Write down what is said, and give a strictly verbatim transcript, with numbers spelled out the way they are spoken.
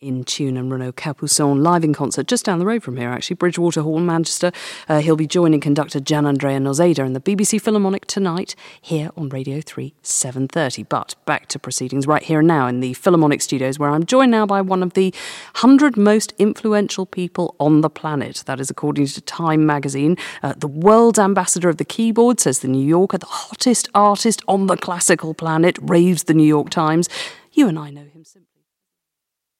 in tune, and Renaud Capuçon live in concert just down the road from here, actually, Bridgewater Hall, Manchester. Uh, he'll be joining conductor Gianandrea Nozeda in the B B C Philharmonic tonight here on Radio three, seven thirty. But back to proceedings right here and now in the Philharmonic studios, where I'm joined now by one of the one hundred most influential people on the planet. That is according to Time magazine. Uh, the world's ambassador of the keyboard, says the New Yorker. The hottest artist on the classical planet, raves the New York Times. You and I know him simply